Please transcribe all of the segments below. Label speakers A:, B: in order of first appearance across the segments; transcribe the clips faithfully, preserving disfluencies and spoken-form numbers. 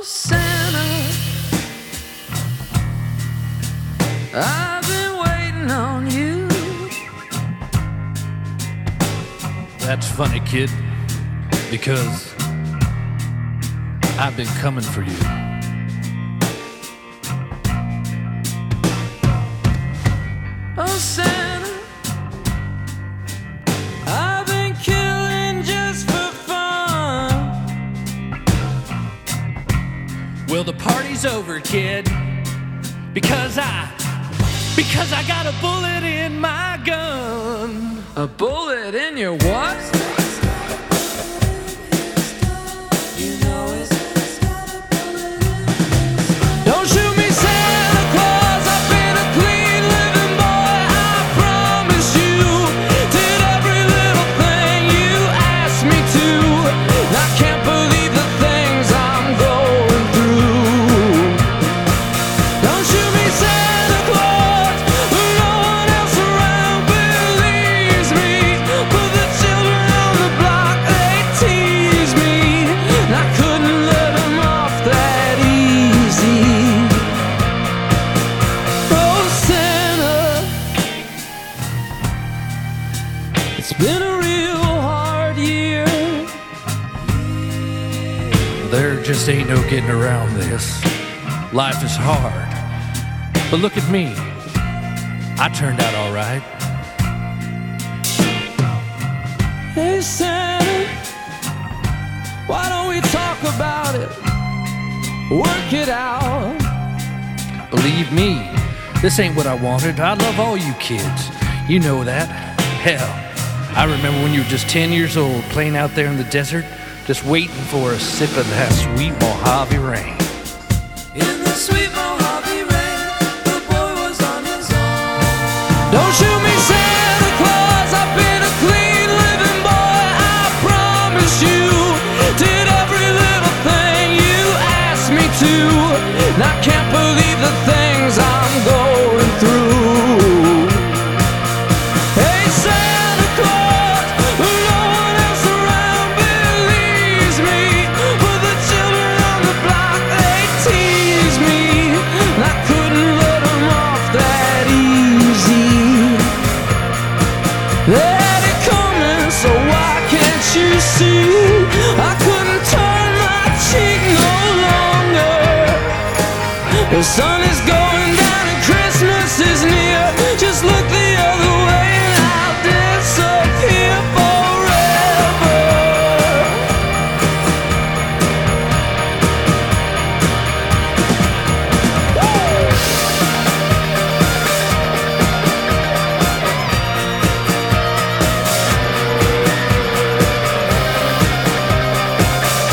A: Santa, I've been waiting on you.
B: That's funny, kid, because I've been coming for you.
A: Oh, Santa, I've been killing just for fun.
B: Well, the party's over, kid, because I, because I got a bullet in my gun.
A: A bullet in your what? Don't shoot me, Santa Claus, I've been a clean living boy, I promise you. Did every little thing you asked me to. I can't believe the things I'm going through. Don't shoot me, Santa Claus, no one else around believes me. But the children on the block, they tease me, and I couldn't let them off that easy. Oh, Santa, it's been a real hard year.
B: There just ain't no getting around this. Life is hard. But look at me. I turned out all right.
A: Hey, Santa, why don't we talk about it? Work it out.
B: Believe me, this ain't what I wanted. I love all you kids. You know that. Hell, I remember when you were just ten years old, playing out there in the desert, just waiting for a sip of that sweet Mojave rain.
A: In the sweet Mojave rain, the boy was on his own. Don't shoot me, Santa Claus, I've been a clean living boy, I promise you. Did every little thing you asked me to, and I can't believe the things I'm going through. Hey, Santa Claus, no one else around believes me, but the children on the block, they tease me, and I couldn't let them off that easy. They had it coming, so why can't you see? I couldn't turn my cheek no longer. The sun is going down and Christmas is near. Just look the other way and I'll disappear forever.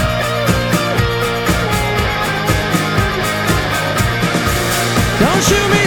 A: Don't shoot me,